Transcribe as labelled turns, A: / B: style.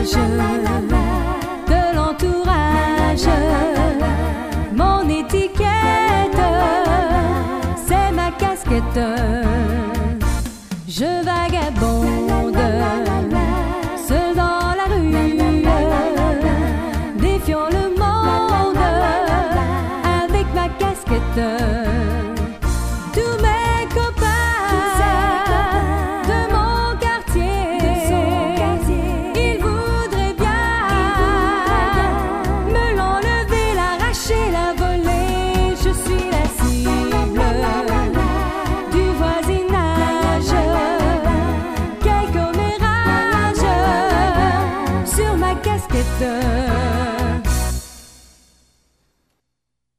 A: de l'entourage. Mon étiquette, c'est ma casquette. Je vagabonde seul dans la rue, défiant le monde avec ma casquette.